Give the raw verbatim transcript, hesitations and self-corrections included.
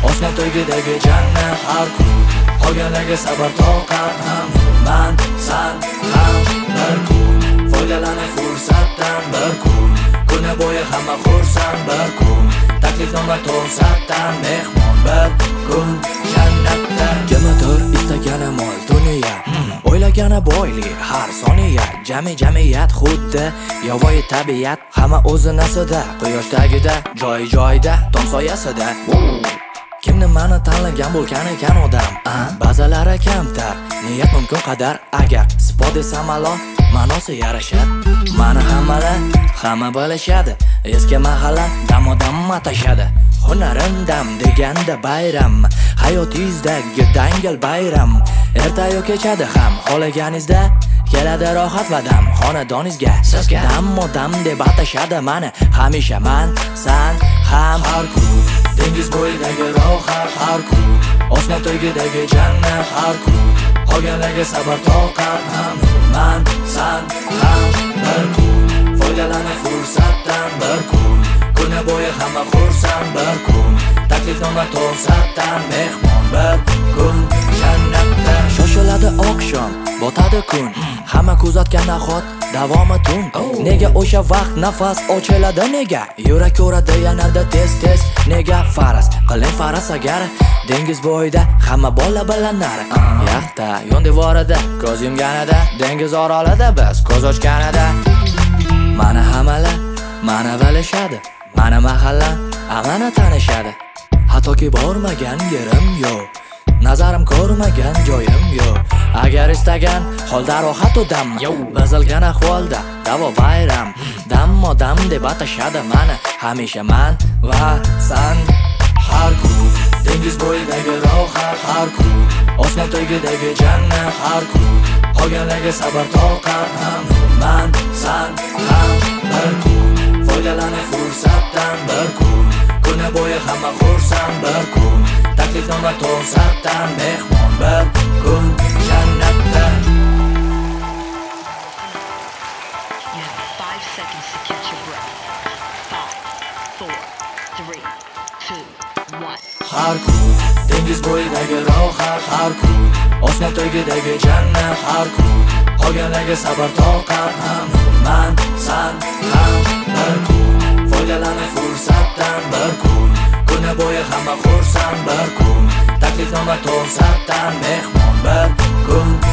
osmon tagidagi jannat har kun. Qolganlarga sabr toqat ham man san ham bir kun. Foydalaning fursatdan bir kun. Kuni bo'yi hamma xursand bir kun. Taklifnoma to'satdan mehmon bir kun jannatda. Kimdir istagani mol dunyo, o'ylagani boylik har soniya. Jami jamiyat xuddi yovvoyi tabiat, hamma o'zi nasida, quyosh tagida, joy joyda, tom soyasida. Kimni mani tanlagan bo'lgan ekan odam, ba'zalari kamtar, niyat mumkin qadar. Agar sipo desam alo, ma'nosi yarashar. Mani hammalar hamma bilishadi, eski mahalla dam-dam atashadi. Hunarim dam deganda bayram, hayotingizdagi dangal bayram. Ertayu kechadi ham xohlaganingizda, keladi rohat va dam xonadoningizga. Sizga dam-dam deb atashadi mani hamisha man san ham har kun. Dengiz bo'yidagi rohat har kun. Osmon tagidagi jannat har kun. Qolganlarga sabr toqat ham man san ham bir kun. Foydalaning fursatdan bir kun. Kuni bo'yi hamma xursand bir kun. Taklifnoma to'satdan mehmon bir kun jannatda. Shoshiladi oqshom, botadi kun. Hamma kuzatgan nahot davomi tun. Nega o'sha vaqt nafas ochiladi nega? Yurak ko'radi yanada tez tez nega? Faraz qiling faraz agar dengiz bo'yida hamma bola bilanar. Yaxta yon devorida ko'z yumganida, dengiz orolida biz ko'z ochganida. Mana hammalar mana bilishadi, mana mahalla amana tanishadi. Hattoki bormagan yerim yo'q, nazarim ko'rmagan joyim yo'q. Agar istagan holda rohat odam, bazilgan ahvolda davo bayram. Dammo dam deb atashadi mani hamisha man va san har kun. Dengiz bo'yidagi rohat har kun. Osmon tagidagi jannat har kun. Qolganlarga sabr toqat ham man san ham bir kun. Foydalaning fursatdan bir kun. Kuni bo'yi hamma xursand bir kun. Taklifnoma to'satdan mehmon bir kun jannatda. You have five seconds to catch your breath. Five, four, three, two, one. Har kun. Dengiz bo'yidagi rohat har kun. Osmon tagidagi jannat har kun. Qolganlarga sabr toqat ham man san ham bir kun. Foydalaning fursatdan bir kun. Kuni bo'yi hamma xursand bir kun. Taklifnoma to'satdan mehmon bir kun